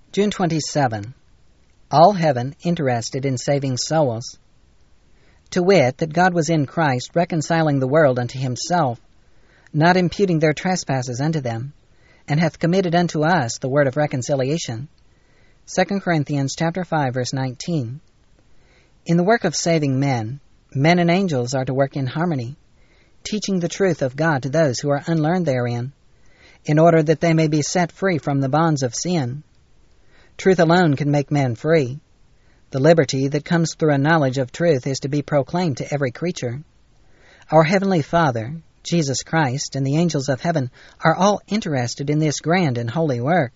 June 27. All heaven interested in saving souls. To wit, that God was in Christ reconciling the world unto himself, not imputing their trespasses unto them, and hath committed unto us the word of reconciliation. 2 Corinthians chapter 5, verse 19. In the work of saving men and angels are to work in harmony, teaching the truth of God to those who are unlearned therein, in order that they may be set free from the bonds of sin. Truth alone can make men free. The liberty that comes through a knowledge of truth is to be proclaimed to every creature. Our Heavenly Father, Jesus Christ, and the angels of heaven are all interested in this grand and holy work.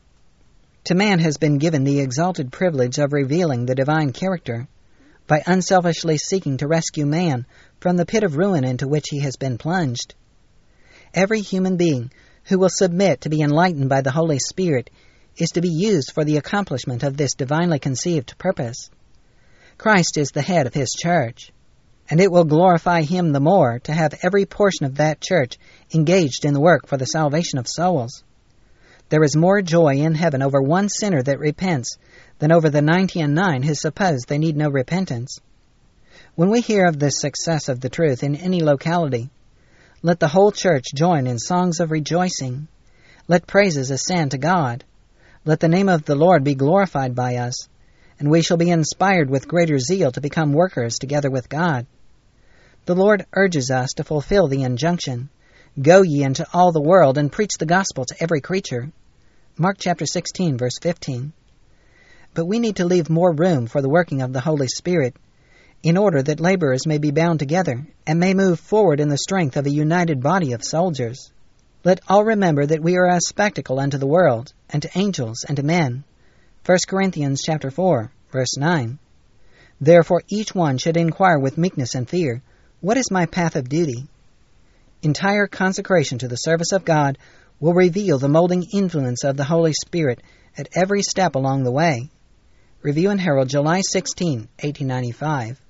To man has been given the exalted privilege of revealing the divine character by unselfishly seeking to rescue man from the pit of ruin into which he has been plunged. Every human being who will submit to be enlightened by the Holy Spirit is to be used for the accomplishment of this divinely conceived purpose. Christ is the head of his church, and it will glorify him the more to have every portion of that church engaged in the work for the salvation of souls. There is more joy in heaven over one sinner that repents than over the 99 who suppose they need no repentance. When we hear of the success of the truth in any locality, let the whole church join in songs of rejoicing. Let praises ascend to God. Let the name of the Lord be glorified by us, and we shall be inspired with greater zeal to become workers together with God. The Lord urges us to fulfill the injunction, "Go ye into all the world and preach the gospel to every creature." Mark chapter 16, verse 15. But we need to leave more room for the working of the Holy Spirit, in order that laborers may be bound together and may move forward in the strength of a united body of soldiers. Let all remember that we are a spectacle unto the world, and to angels, and to men. 1 Corinthians chapter 4, verse 9. Therefore each one should inquire with meekness and fear, what is my path of duty? Entire consecration to the service of God will reveal the molding influence of the Holy Spirit at every step along the way. Review and Herald, July 16, 1895.